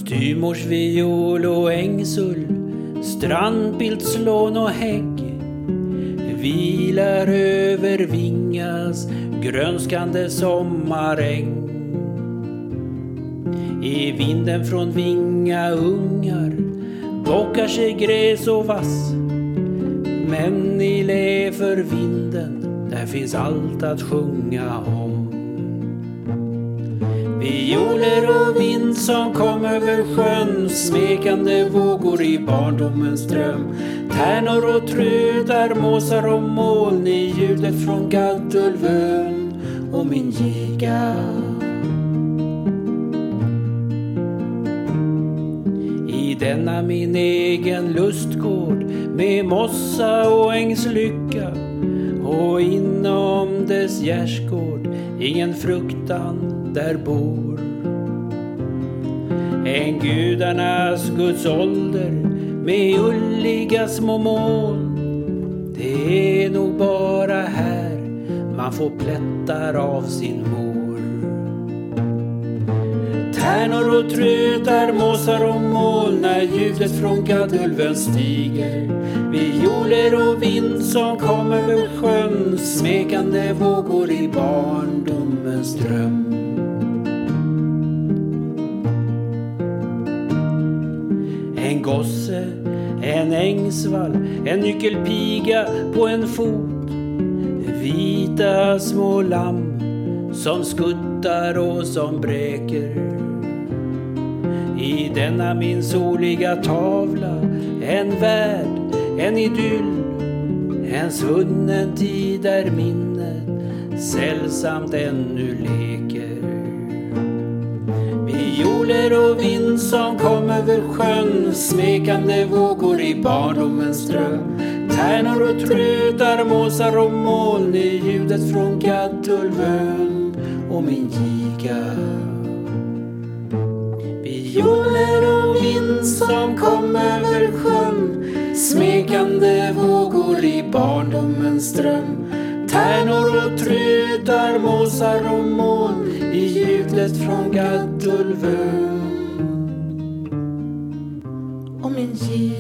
Styvmorsviol och ängsull, strandbildslån och hägg vilar över Vingas grönskande sommaräng. I vinden från Vinga ungar bockar sig gräs och vass, men i lä för vinden där finns allt att sjunga om. Violer och vind som kom över sjön, smekande vågor i barndomens dröm. Tärnor och trödar, måsar och moln i ljudet från Gaddulvön och min giga. I denna min egen lustgård med mossa och ängslycka, och inom dess gärdsgård ingen fruktan där bor. En gudarnas Guds ålder med ulliga små moln. Det är nog bara här man får plättar av sin mor. Tärnor och trötar, måsar och moln när ljudet från Gaddulvön stiger. Violer och vind som kom över sjön, smekande vågor i barndomens dröm. En gosse, en ängsvall, en nyckelpiga på en fot. Vita små lamm som skuttar och som bräker. I denna min soliga tavla en värld, en idyll, en svunnen tid där minnet sällsamt ännu leker. Violer och vind som kom över sjön, smekande vågor i barndomens dröm. Tärnor och trödar, måsar och moln i ljudet från Gaddulvön och min giga. Violer och vind som kom över sjön, smekande vågor i barndomens dröm. Tärnor och trödar, måsar och moln i ljudet från Gaddulvön och min giga.